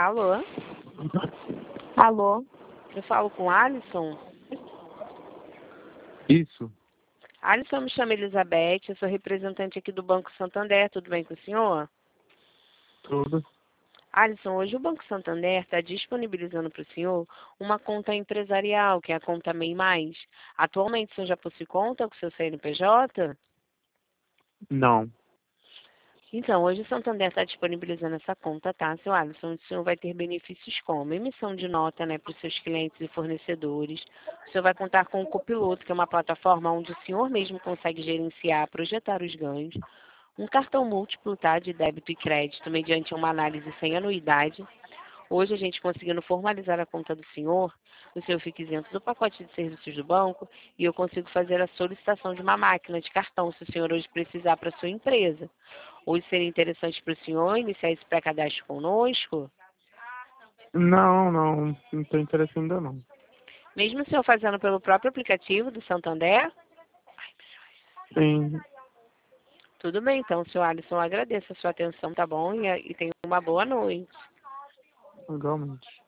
Alô? Alô? Eu falo com Alisson? Isso, Alisson, me chama Elizabeth, eu sou representante aqui do Banco Santander, tudo bem com o senhor? tudo. Alisson, hoje o Banco Santander está disponibilizando para o senhor uma conta empresarial, que é a conta MEI Mais. Atualmente o senhor já possui conta com o seu CNPJ? Não. Então, hoje o Santander está disponibilizando essa conta, tá, seu Alisson? O senhor vai ter benefícios como emissão de nota, né, para os seus clientes e fornecedores. O senhor vai contar com o Copiloto, que é uma plataforma onde o senhor mesmo consegue gerenciar, projetar os ganhos. Um cartão múltiplo, tá, de débito e crédito, mediante uma análise sem anuidade. Hoje a gente conseguindo formalizar a conta do senhor, o senhor fica isento do pacote de serviços do banco e eu consigo fazer a solicitação de uma máquina de cartão, se o senhor hoje precisar para a sua empresa. Hoje seria interessante para o senhor iniciar esse pré-cadastro conosco? Não tem interesse ainda não. Mesmo o senhor fazendo pelo próprio aplicativo do Santander? Sim, Tudo bem, então, senhor Alisson, eu agradeço a sua atenção, tá bom? E tenha uma boa noite. igualmente.